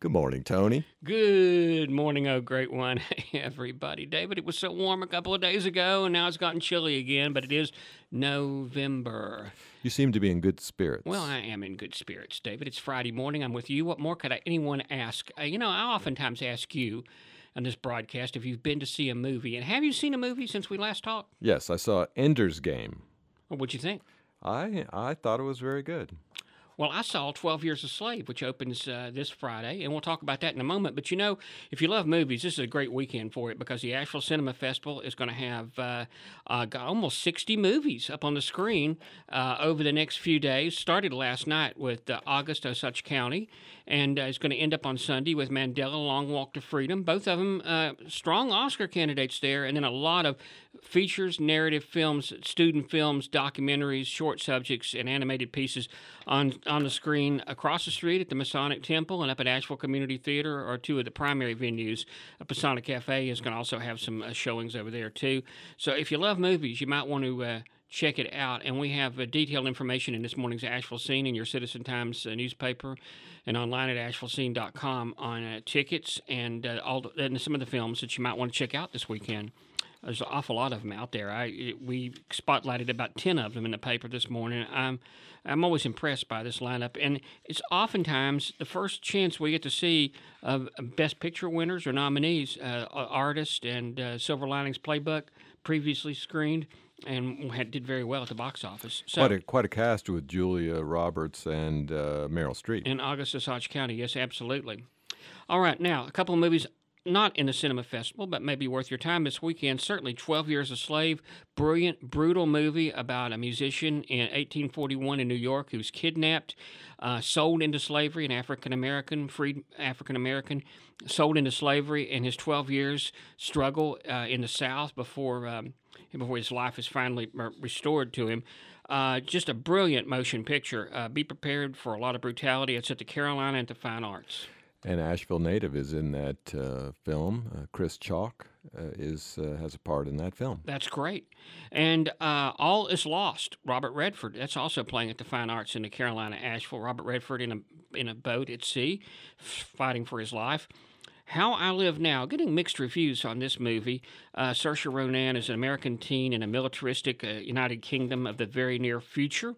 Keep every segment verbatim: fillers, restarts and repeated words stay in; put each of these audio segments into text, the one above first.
Good morning, Tony. Good morning, oh great one, everybody. David, it was so warm a couple of days ago, and now it's gotten chilly again, but it is November. You seem to be in good Well, spirits. I am in good spirits, David. It's Friday morning. I'm with you. What more could I, anyone ask? Uh, you know, I oftentimes ask you on this broadcast if you've been to see a movie. And have you seen a movie since we last talked? Yes, I saw Ender's Game. Or what'd you think? I I thought it was very good. Well, I saw twelve Years a Slave, which opens uh, this Friday, and we'll talk about that in a moment. But you know, if you love movies, this is a great weekend for it because the Asheville Cinema Festival is going to have uh, uh, got almost sixty movies up on the screen uh, over the next few days. Started last night with uh, August Osage County, and uh, it's going to end up on Sunday with Mandela Long Walk to Freedom. Both of them uh, strong Oscar candidates there, and then a lot of features, narrative films, student films, documentaries, short subjects, and animated pieces on on the screen across the street at the Masonic Temple and up at Asheville Community Theater are two of the primary venues. A Masonic Cafe is going to also have some uh, showings over there too. So if you love movies, you might want to uh, check it out. And we have uh, detailed information in this morning's Asheville Scene in your Citizen Times uh, newspaper and online at asheville scene dot com on uh, tickets and uh, all the, and some of the films that you might want to check out this weekend. There's an awful lot of them out there. I it, we spotlighted about ten of them in the paper this morning. I'm I'm always impressed by this lineup, and it's oftentimes the first chance we get to see of Best Picture winners or nominees, uh, Artist and uh, Silver Linings Playbook, previously screened and had, did very well at the box office. So, Quite a quite a cast with Julia Roberts and uh, Meryl Streep. in August Osage County, yes, absolutely. All right, now a couple of movies not in the cinema festival, but maybe worth your time this weekend. Certainly, twelve Years a Slave, brilliant, brutal movie about a musician in eighteen forty-one in New York who's kidnapped, uh, sold into slavery, an African American, freed African American, sold into slavery, and his twelve years struggle uh, in the South before um, before his life is finally restored to him. Uh, just a brilliant motion picture. Uh, be prepared for a lot of brutality. It's at the Carolina and the Fine Arts. An Asheville native is in that uh, film. Uh, Chris Chalk uh, is uh, has a part in that film. That's great. And uh, All Is Lost, Robert Redford. That's also playing at the Fine Arts in the Carolina, Asheville. Robert Redford in a in a boat at sea, fighting for his life. How I Live Now, getting mixed reviews on this movie. Uh, Saoirse Ronan is an American teen in a militaristic uh, United Kingdom of the very near future.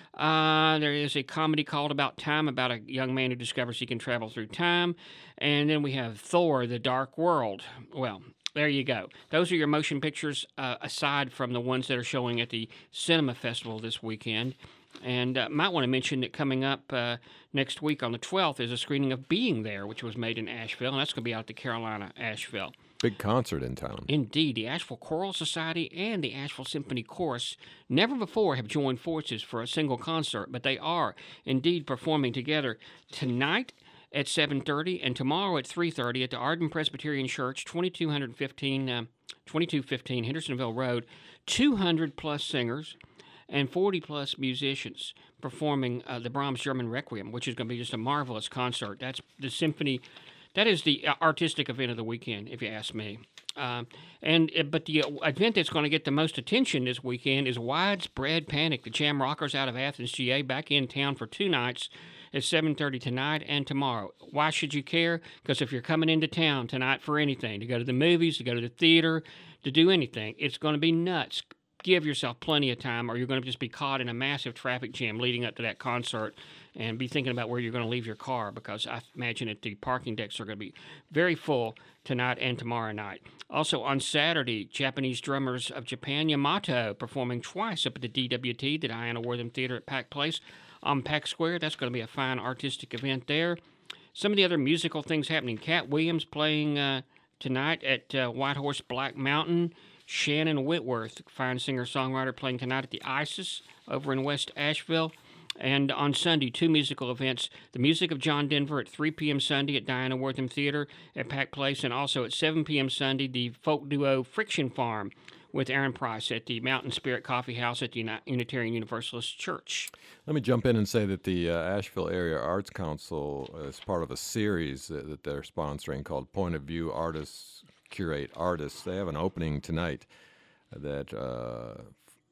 Uh, there is a comedy called About Time about a young man who discovers he can travel through time. And then we have Thor, The Dark World. Well, there you go. Those are your motion pictures, uh, aside from the ones that are showing at the Cinema Festival this weekend. And uh, might want to mention that coming up uh, next week on the twelfth is a screening of Being There, which was made in Asheville, and that's going to be out at the Carolina, Asheville. Big concert in town. Indeed, the Asheville Choral Society and the Asheville Symphony Chorus never before have joined forces for a single concert, but they are indeed performing together tonight at seven thirty and tomorrow at three thirty at the Arden Presbyterian Church, twenty-two fifteen, uh, twenty-two fifteen Hendersonville Road. two hundred plus singers and forty plus musicians performing uh, the Brahms German Requiem, which is going to be just a marvelous concert. That's the symphony. That is the artistic event of the weekend, if you ask me. Uh, and but the event that's going to get the most attention this weekend is Widespread Panic. The Jam Rockers out of Athens, G A, back in town for two nights at seven thirty tonight and tomorrow. Why should you care? Because if you're coming into town tonight for anything, to go to the movies, to go to the theater, to do anything, it's going to be nuts. Give yourself plenty of time, or you're going to just be caught in a massive traffic jam leading up to that concert and be thinking about where you're going to leave your car, because I imagine that the parking decks are going to be very full tonight and tomorrow night. Also on Saturday, Japanese drummers of Japan Yamato performing twice up at the D W T, the Diana Wortham Theater at Pack Place on Pack Square. That's going to be a fine artistic event there. Some of the other musical things happening. Cat Williams playing uh, tonight at uh, White Horse Black Mountain. Shannon Whitworth, fine singer-songwriter, playing tonight at the Isis over in West Asheville. And on Sunday, two musical events. The Music of John Denver at three p.m. Sunday at Diana Wortham Theater at Pack Place, and also at seven p.m. Sunday, the folk duo Friction Farm with Aaron Price at the Mountain Spirit Coffee House at the Unitarian Universalist Church. Let me jump in and say that the uh, Asheville Area Arts Council is part of a series that, that they're sponsoring called Point of View Artists Curate Artists. They have an opening tonight that uh,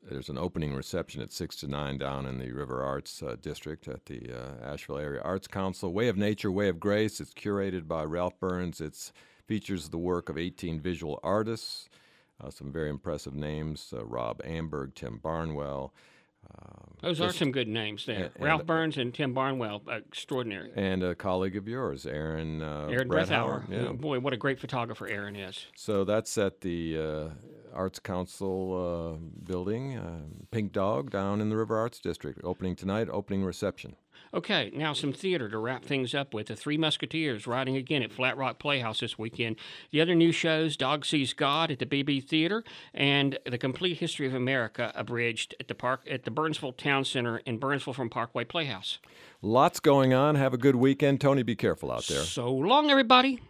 there's an opening reception at six to nine down in the River Arts uh, District at the uh, Asheville Area Arts Council. Way of Nature, Way of Grace. It's curated by Ralph Burns. It features the work of eighteen visual artists, uh, some very impressive names, uh, Rob Amberg, Tim Barnwell. Um, Those just, are some good names there. and, and, Ralph Burns and Tim Barnwell, uh, extraordinary. And a colleague of yours, Aaron uh, Aaron Brethauer. Brethauer. Yeah. Boy, what a great photographer Aaron is. So that's at the uh, Arts Council uh, building, uh, Pink Dog, down in the River Arts District. Opening tonight, opening reception. Okay, now some theater to wrap things up with. The Three Musketeers riding again at Flat Rock Playhouse this weekend. The other new shows, Dog Sees God at the B B Theater and The Complete History of America abridged at the park at the Burnsville Town Center in Burnsville from Parkway Playhouse. Lots going on. Have a good weekend. Tony, be careful out there. So long, everybody.